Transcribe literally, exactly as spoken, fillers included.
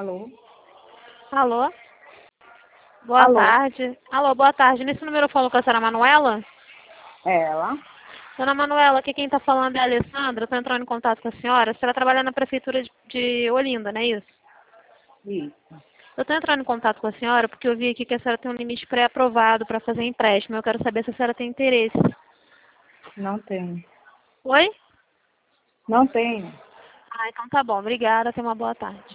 Alô? Alô? Boa Alô? tarde. Alô, boa tarde. Nesse número eu falo com a senhora Manuela? É ela? Dona Manuela, aqui quem está falando é a Alessandra. Estou entrando em contato com a senhora. A senhora trabalha na prefeitura de de Olinda, não é isso? Isso. Eu estou entrando em contato com a senhora porque eu vi aqui que a senhora tem um limite pré-aprovado para fazer empréstimo. Eu quero saber se a senhora tem interesse. Não tenho. Oi? Não tenho. Ah, então tá bom. Obrigada. Tenha uma boa tarde.